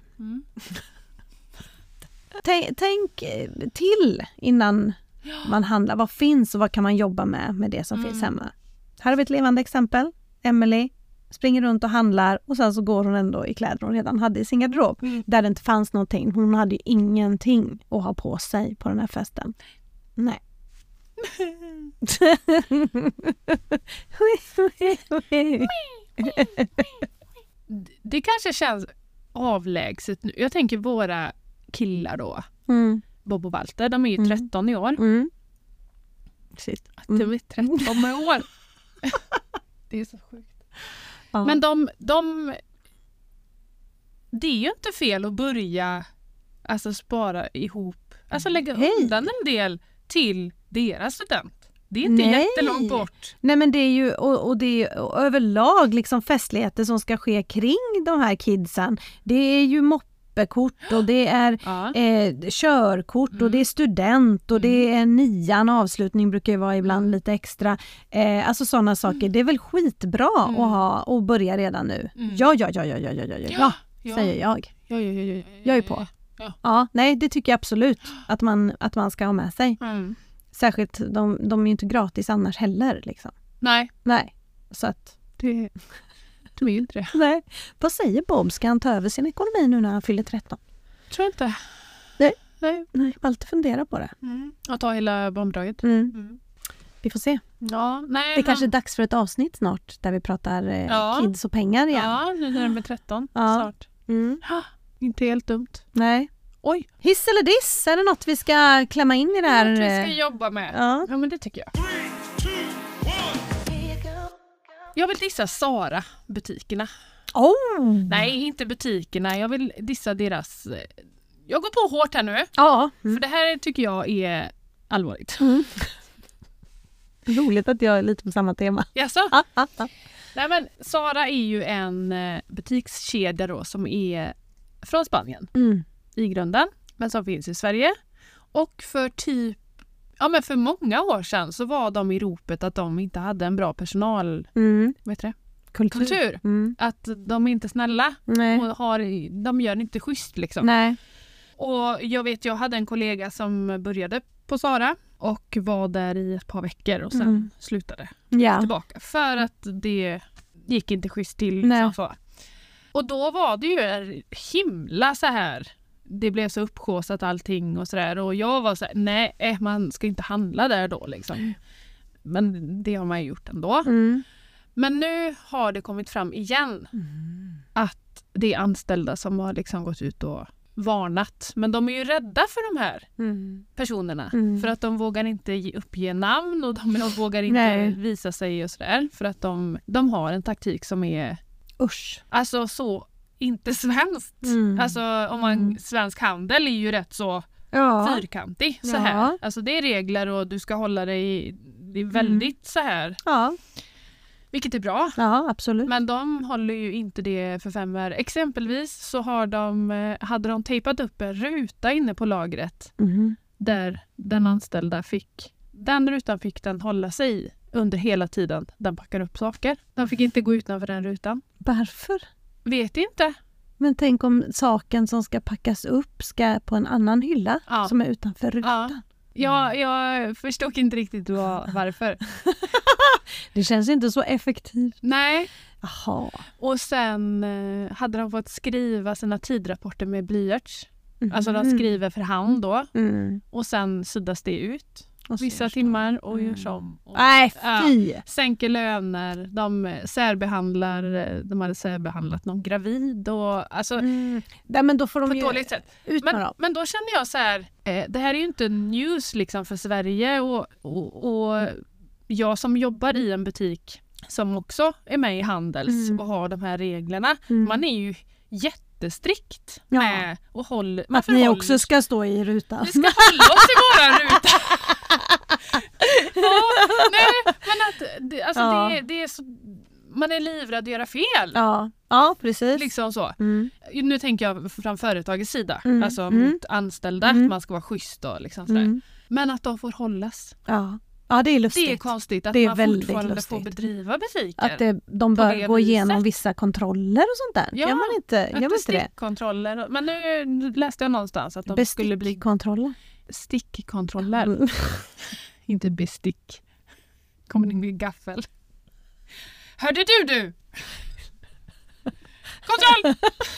Tänk till innan man handlar. Vad finns och vad kan man jobba med det som finns hemma? Här har vi ett levande exempel. Emily springer runt och handlar och sen så går hon ändå i kläder hon redan hade i sin garderob. Där det inte fanns någonting. Hon hade ju ingenting att ha på sig på den här festen. Nej. Det kanske känns avlägset nu. Jag tänker våra killar då. Bob och Walter, de är ju 13 i år. Att de är 13 i år. Det är så sjukt. Men de det är ju inte fel att börja alltså spara ihop, alltså lägga undan en del till deras student. Det är inte jättelångt bort. Nej, men det är ju och det är överlag liksom festligheter som ska ske kring de här kidsen. Det är ju moppekort och det är körkort och det är student och det är 9:an avslutning brukar ju vara ibland lite extra. Alltså sådana saker. Det är väl skitbra att ha och börja redan nu. Ja, säger jag. Jag är på. Ja, nej, det tycker jag absolut att man ska ha med sig. Särskilt, de är ju inte gratis annars heller. Liksom. Nej. Så att... De är ju inte det. Nej. Vad säger Bob? Ska han ta över sin ekonomi nu när han fyller 13? Tror jag inte. Nej, jag alltid fundera på det. Och ta hela bombdraget. Vi får se. Ja, nej, det kanske är dags för ett avsnitt snart där vi pratar kids och pengar igen. Ja, nu är det med 13 snart. Inte helt dumt. Nej. Oj. Hiss eller diss? Är det något vi ska klämma in i det här? Något vi ska jobba med. Ja, men det tycker jag. 3, 2, 1. Jag vill dissa Zara-butikerna. Nej, inte butikerna. Jag vill dissa deras... Jag går på hårt här nu. För det här tycker jag är allvarligt. Roligt att jag är lite på samma tema. Jaså? Nej, men Zara är ju en butikskedja då som är från Spanien i grunden, men som finns i Sverige. Och för många år sedan så var de i ropet att de inte hade en bra personal kultur. Att de är inte snälla och de gör inte schysst liksom. Nej. Och jag hade en kollega som började på Zara och var där i ett par veckor och sen slutade tillbaka för att det gick inte schysst till. Så. Och då var det ju himla så här, det blev så uppsjåsat allting och sådär, och jag var så här, nej, man ska inte handla där då liksom. Men det har man ju gjort ändå. Men nu har det kommit fram igen att det är anställda som har liksom gått ut och varnat. Men de är ju rädda för de här personerna. För att de vågar inte uppge namn och de vågar inte visa sig och sådär. För att de har en taktik som är alltså så inte svenskt. Alltså svensk handel är ju rätt så fyrkantig så här. Alltså det är regler och du ska hålla dig, det är väldigt så här. Vilket är bra. Ja, absolut. Men de håller ju inte det för 5 år. Exempelvis så hade de tejpat upp en ruta inne på lagret där den anställda fick Den rutan fick den hålla sig i under hela tiden den packar upp saker. Den fick inte gå utanför den rutan. Varför? Vet inte. Men tänk om saken som ska packas upp ska på en annan hylla som är utanför rutan. Ja, jag förstod inte riktigt varför. Det känns inte så effektivt. Nej. Jaha. Och sen hade de fått skriva sina tidrapporter med blyerts. Alltså de skriver för hand då. Och sen suddas det ut. Vissa timmar och gör som. Nej, fy! Sänker löner. De hade särbehandlat någon gravid. Och, alltså, Nej, men då får de på ett dåligt sätt. Men då känner jag så här, det här är ju inte news liksom för Sverige. Och jag som jobbar i en butik som också är med i Handels och har de här reglerna. Man är ju jättestrikt med och håller... Att ni också ska stå i rutan. Vi ska hålla oss i våran ruta. Nej, men det är så... Man är livrädd att göra fel. Ja, precis. Liksom så. Nu tänker jag från företagets sida. Alltså mot anställda. Att man ska vara schysst och liksom sådär. Men att de får hållas. Ja, det är lustigt. Det är konstigt att det är man fortfarande får bedriva butiker. Att de bör gå igenom vissa kontroller och sånt där. Ja, gör man inte det? Stickkontroller. Men nu läste jag någonstans att de skulle bli... Bestickkontroller? Stickkontroller. Inte bestick. Kommer det med gaffel? Hörde du? Kontroll!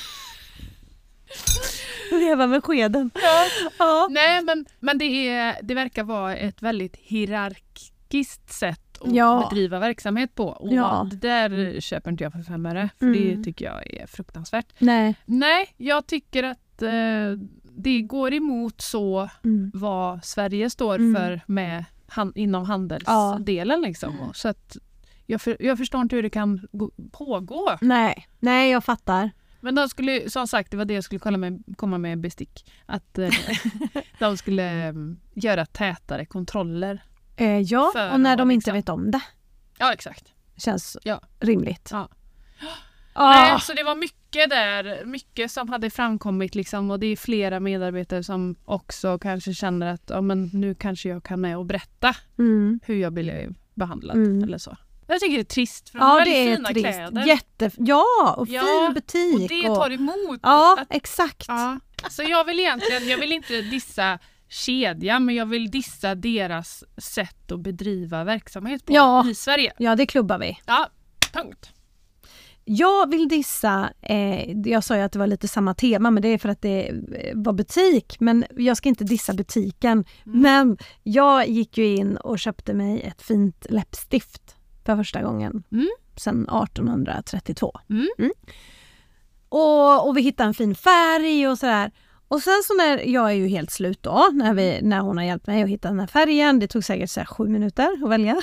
Leva med skeden. Ja. Nej, men det verkar vara ett väldigt hierarkiskt sätt att bedriva verksamhet på. Och det där köper inte jag för 5 öre. För det tycker jag är fruktansvärt. Nej, jag tycker att det går emot så vad Sverige står för med inom handelsdelen. Liksom. Så att jag förstår inte hur det kan pågå. Nej, jag fattar. Men de skulle, som sagt, det var det jag skulle komma med bestick. Att de skulle göra tätare kontroller. Och när de inte vet om det. Ja, exakt. Känns rimligt. Ja. Nej, så det var mycket som hade framkommit liksom, och det är flera medarbetare som också kanske känner att men nu kanske jag kan med och berätta hur jag blev behandlad eller så. Jag tycker det är trist för de har väldigt fina kläder. Och fin butik. Och det tar emot. Exakt. Ja. Så jag vill inte dissa kedjan, men jag vill dissa deras sätt att bedriva verksamhet på i Sverige. Ja, det klubbar vi. Ja, punkt. Jag vill dissa, jag sa ju att det var lite samma tema, men det är för att det var butik. Men jag ska inte dissa butiken. Men jag gick ju in och köpte mig ett fint läppstift för första gången sedan 1832. Och vi hittade en fin färg och sådär. Och sen så när jag är ju helt slut då, när hon har hjälpt mig att hitta den här färgen. Det tog säkert 7 minuter att välja.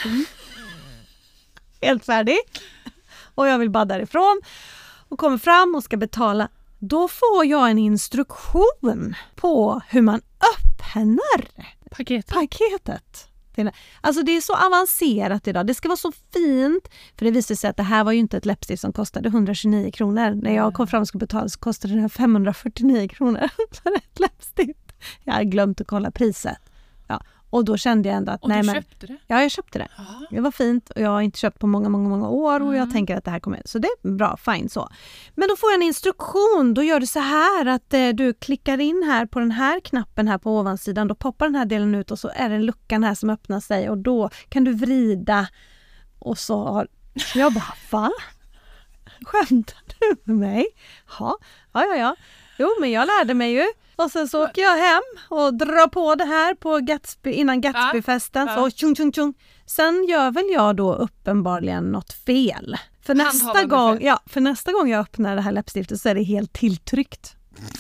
Helt färdig. Och jag vill bara därifrån. Och kommer fram och ska betala. Då får jag en instruktion på hur man öppnar paketet. Alltså det är så avancerat idag. Det ska vara så fint. För det visade sig att det här var ju inte ett läppstift som kostade 129 kronor. När jag kom fram och skulle betala så kostade det här 549 kronor för ett läppstift. Jag hade glömt att kolla priset. Ja. Och då kände jag ändå att... Och du köpte det? Ja, jag köpte det. Aha. Det var fint och jag har inte köpt på många år och jag tänker att det här kommer... Så det är bra, fine så. Men då får jag en instruktion. Då gör du så här att du klickar in här på den här knappen här på ovansidan. Då poppar den här delen ut och så är det en luckan här som öppnar sig och då kan du vrida och så har... Jag bara, va? Skämtar du med mig? Ja. Jo, men jag lärde mig ju. Och sen så åker jag hem och drar på det här på innan Gatsbyfesten. Så tjung. Sen gör väl jag då uppenbarligen något fel. För nästa gång jag öppnar det här läppstiftet så är det helt tilltryckt.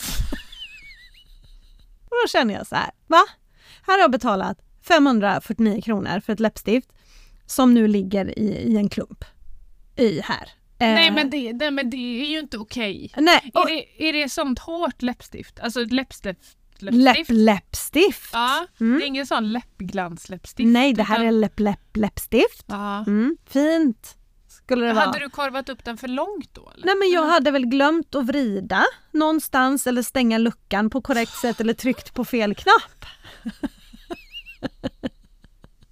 Och då känner jag så här, va? Här har jag betalat 549 kronor för ett läppstift som nu ligger i en klump här. Nej, men det är ju inte okej. Nej. Är det sånt hårt läppstift? Alltså läppstift? Läppstift? Ja, det är ingen sån läppglansläppstift. Nej, det här är läppstift. Ja. Fint skulle det vara. Hade du korvat upp den för långt då? Eller? Nej, men jag hade väl glömt att vrida någonstans eller stänga luckan på korrekt sätt eller tryckt på fel knapp.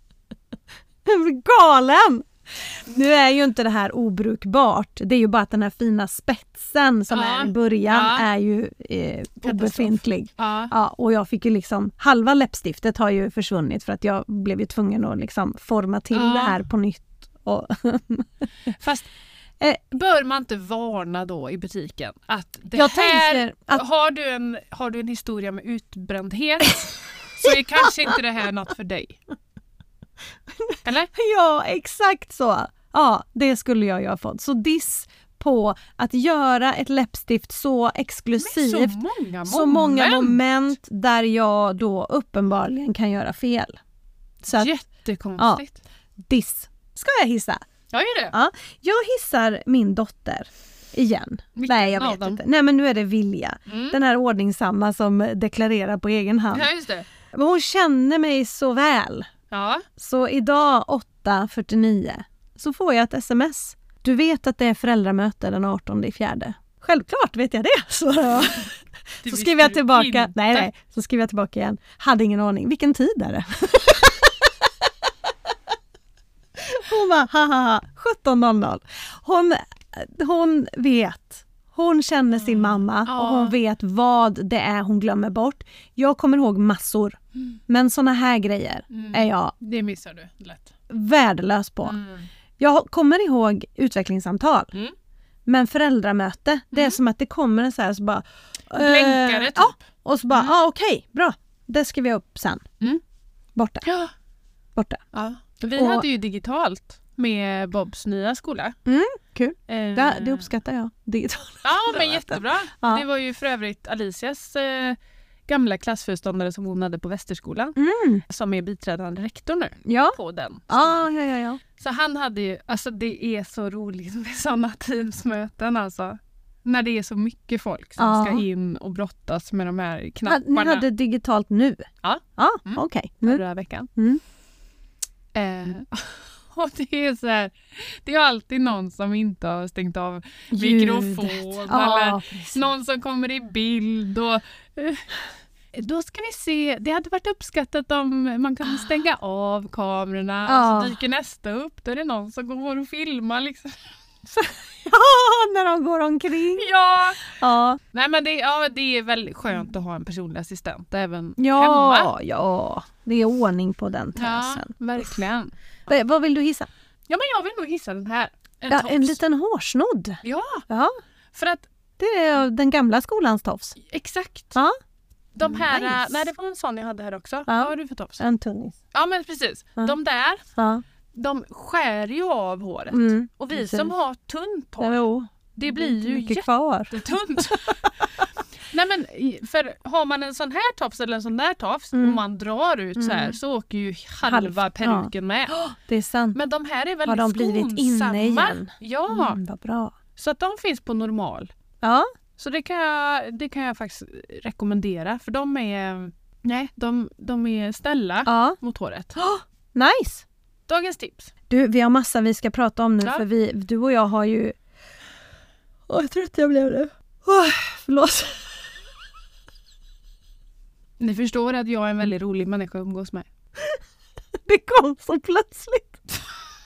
Galen! Nu är ju inte det här obrukbart. Det är ju bara att den här fina spetsen som är i början är ju obefintlig. Ja, och jag fick ju liksom, halva läppstiftet har ju försvunnit för att jag blev ju tvungen att liksom forma till det här på nytt. Och fast bör man inte varna då i butiken att det jag här, att har du en historia med utbrändhet så är kanske inte det här något för dig. Eller? Ja, exakt så. Ja, det skulle jag ju ha fått. Så diss på att göra ett läppstift så exklusivt. Så många moment där jag då uppenbarligen kan göra fel. Så att, jättekonstigt. Ja, diss. Ska jag hissa? Jag gör det. Ja, jag hissar min dotter igen. Nej, jag vet inte. Nej, men nu är det Vilja. Den här ordningsamma som deklarerar på egen hand. Ja, just det. Men hon känner mig så väl. Ja. Så idag 8:49 så får jag ett sms. Du vet att det är föräldramöte den 18/4. Självklart vet jag det. Så skriver jag tillbaka. Nej. Så skriver jag tillbaka igen. Hade ingen aning. Vilken tid är det? Hon bara, haha, 17:00. Hon vet. Hon känner sin mamma och hon vet vad det är hon glömmer bort. Jag kommer ihåg massor. Men såna här grejer är jag det missar du lätt. Värdelös på. Jag kommer ihåg utvecklingssamtal. Men föräldramöte, det är som att det kommer en så här så bara blänkare typ. Ja, och så bara, okej, bra. Det ska vi upp sen. Borta. Ja. Borta. Ja. Vi hade ju digitalt med Bobs nya skola. Kul. Det uppskattar jag. Digitalt. Ja, men jättebra. Ja. Det var ju för övrigt Alicias gamla klassföreståndare som hon hade på Västerskolan. Som är biträdande rektor nu på den. Ja. Så han hade ju, alltså det är så roligt med sådana teamsmöten alltså. När det är så mycket folk som ska in och brottas med de här knapparna. Ni hade digitalt nu? Ja. Okej. Förra veckan. Och det är så här, det är alltid någon som inte har stängt av mikrofon eller någon som kommer i bild och då ska vi se, det hade varit uppskattat om man kunde stänga av kamerorna och så dyker nästa upp, då är det någon som går och filmar liksom. När de går omkring. Ja. Nej, men det är väldigt skönt att ha en personlig assistent även hemma. Ja, det är ordning på den tösen. Ja, verkligen. Vad vill du hissa? Ja, men jag vill nog hissa den här. En liten hårsnodd. Ja. För att det är den gamla skolans tofs. Exakt. Ja. De här, nej det var en sån jag hade här också. Vad har du för tofs? En tunnis. Ja, men precis. De där, de skär ju av håret. Och vi som har tunt hår, det blir ju jättetunt. Nej, men för har man en sån här tofs eller en sån där tofs och man drar ut så här så åker ju halva peruken med. Det är sant. Men de här är väldigt har de blivit inne igen? Ja. Vad bra. Så att de finns på normal. Ja. Så det kan jag faktiskt rekommendera. För de är snälla mot håret. Nice! Dagens tips. Du, vi har massa vi ska prata om nu. För du och jag har ju... jag tror att jag blev det. Förlåt. Ni förstår att jag är en väldigt rolig människa att umgås med. Det kom så plötsligt.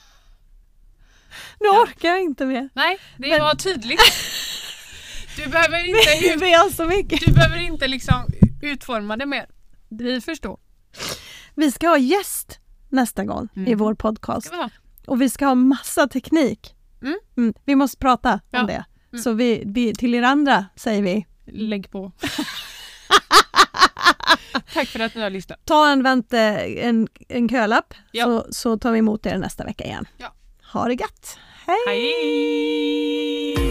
Nu orkar jag inte mer. Nej, det var tydligt. Du behöver inte Du behöver inte liksom utforma det mer. Vi förstår. Vi ska ha gäst nästa gång i vår podcast. Och vi ska ha massa teknik. Vi måste prata om det. Så vi till er andra säger vi. Lägg på. Tack för att ni har lyssnat. Ta en kölapp så tar vi emot er nästa vecka igen. Ja. Ha det gött. Hej!